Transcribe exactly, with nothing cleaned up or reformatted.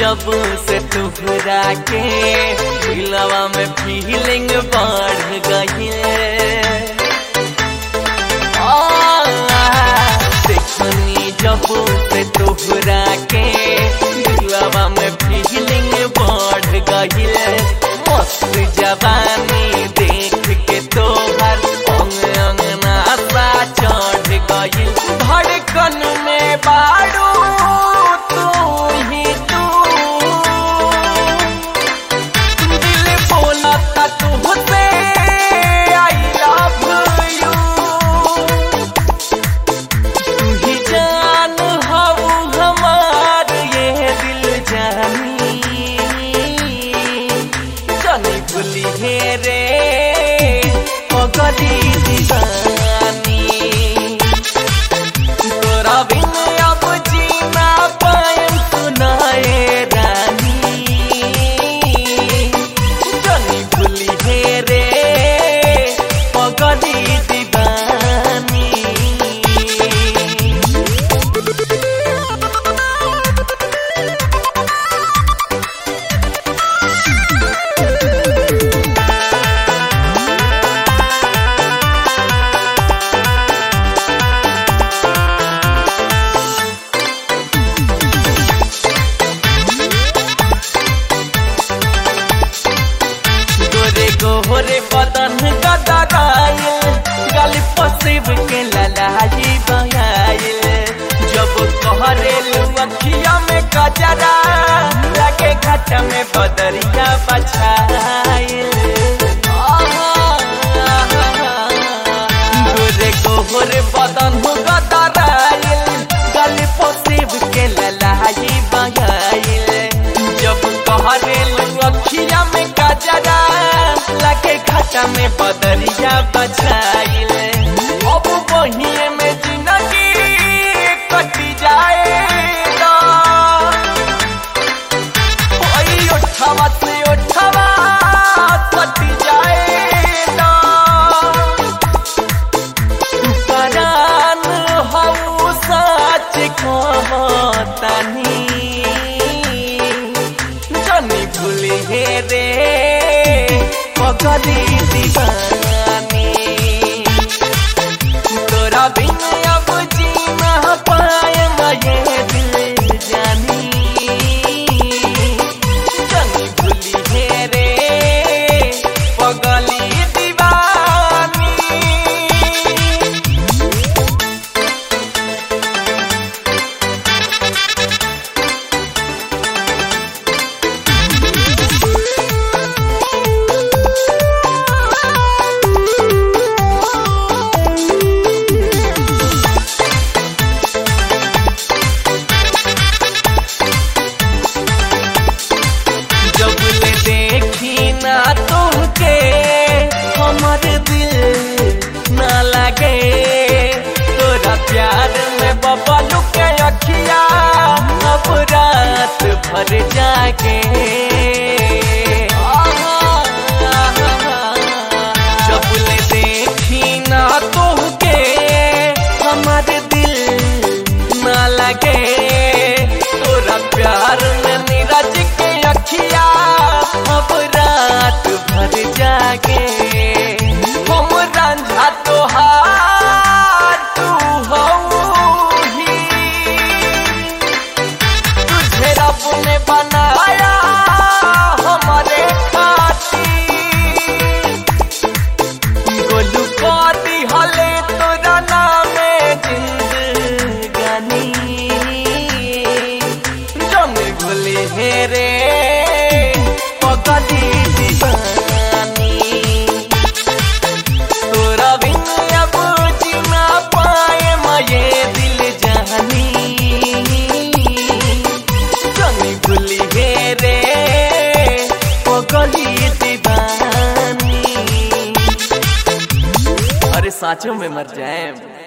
जब से तुहरा के दिलवा में फीलिंग बढ़ गई। देखनी जब से तुहरा के दिलवा में फीलिंग बढ़ गई। मस्त जवानी देख के तोहर अंग अंग नासा चढ़ गई। धड़कन में बारू तोरा बिन अब जीना पाएम सुनाए रानी। जनी भूली हे रे पगली दीवानी। गोरे बदन गदराइल गली पसिब के ललाई बहाइल। जब कहरेलू अखिया में गजरा लगे घट में बदरिया बछाइल। गोरे गोरे बदन गदराइल गली पसिब के ललाई बहाइल। जब कहरेलू अखिया में गजरा लगे घाटा में बदरिया बछाइल। अब बहिए में जिंदगी कटी जाएगा। ओई उठावा से उठावा कटी जाएगा। परान हम सच कहतानी। जनी भूली हे रे पगली दीवानी। तोरा बिन अब जीना पाएम ये दिल जानी। जनी भूली हे रे पगली दीवानी। प्यार में बबलू के अखिया अब रात भर जागे। जब ले देखी ना तुहके हमारे दिल ना लगे। तोरा प्यार में नीरज के अखिया अब रात भर जागे। हम रंझा तोहार ने बनाया हमारे खातिर। गोलू काटी हले तोरा नामे जिंदगानी। जमी भूली हे रे पगली दीवानी। तोरा बिन अब जीना पाएम ये दिल जानी। भूली हे रे पगली दीवानी। अरे साचों में मर जाए।